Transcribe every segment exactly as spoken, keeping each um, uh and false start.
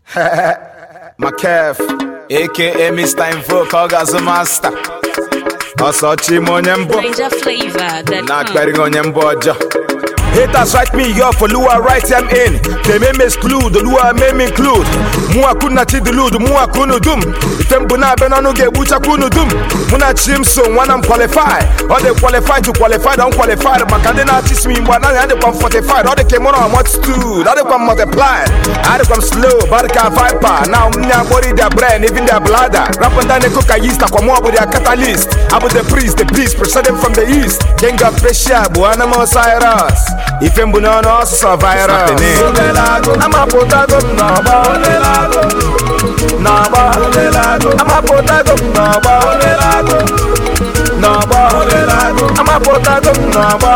Makef, aka Mister Invoke, Orgasm Master. Also, Chimonyembo. Ninja flavor that Not betting on Yemboja. Haters write me up for Lua write them in. They may exclude, the Lua may me include. Mua kuna chidilude, Mua kunu dum. Itembuna benano get bucha kunu dum. Muna chimson, one I'm qualified. Or they qualified to qualify, don't qualify. Makadena teach me, but now they come forty-five. Or they came on what's two, now they come multiply. I come slow, but I can't viper. Now, my body, their brain, even their bladder. Rapping down the coca yeast, I come up with their catalyst. About the priest, the beast, presented from the east. King of pressure, Buanamo Cyrus. If I'm born also survive, I'm a potato naba, naba, I'm a potato naba, naba, I'm a potato naba,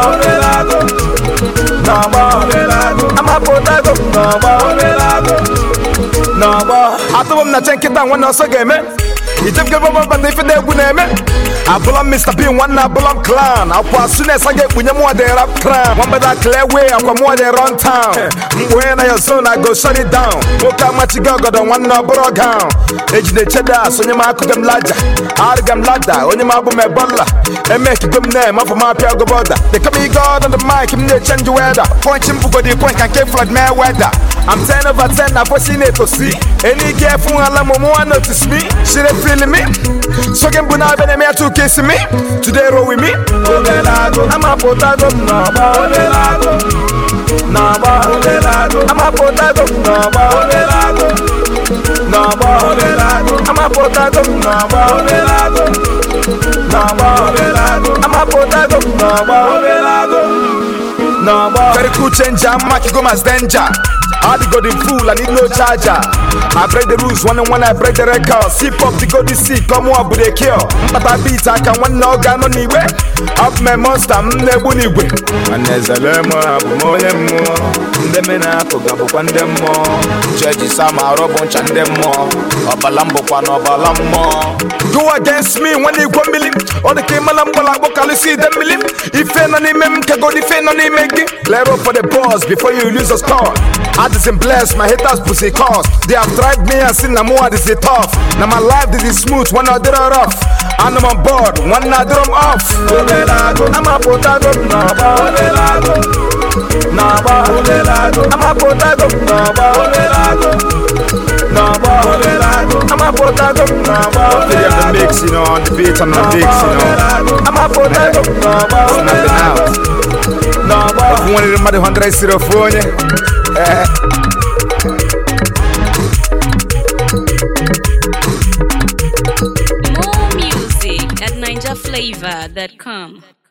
naba, I'm a potato naba, naba. I told him not to get down when I saw him. He took a rubber band if they would name it. I belong Mister B, one I belong clan. I'll pass soon as I get when you're more than rap clan. One better clear way, I'm more than run town. When I son, I go shut it down. Look how much you got on one number of gown. Age the cheddar, so you might them ladder. Argam ladder, on your mouth, my butler. And make them name up for my Piago border. They come me God on the mic, him they change weather. Point him for the point, I can't flood my weather. I'm ten over ten, I've seen it to see. Any careful, I'm more notice me. She they feeling me. So can Buna and me to kiss me. Today roll with me. I'm a potato naba, naba, I'm a potato naba, naba, I'm a potato naba, naba, I'm a potato naba, naba. Very cool change, I'm Maki Gomas danger. I the golden fool, I need no charger. I break the rules one and one, I break the record. Sip up the golden sea, come on with a kill. But I beat, I can one no gun on the way. Up my monster, I'm the bunny way. And there's a lemon, I'm more than more. The men I forgot one them more. Judge Sama, Robon, and them more. Up a lambo, one of a lambo. Go against me when they go milling. Or the came a lambo, like what I see them milling. If any mem can go defend on him, make it. Clear up for the boss before you lose a score. I just blessed, my haters pussy cause. They have tried me and seen no more, this is tough. Now my life this is smooth, when I did it rough. And I'm on board, when I did them off. I'm a potato naba, naba, I'm a potato naba, naba, I'm a potato naba. They have the mix, you know, on the beat, I'm the mix, you know. I'm a potato naba, snapping out. Naba, if you want to remember the hundred zero phone, yeah. More music at ninja flavor dot com.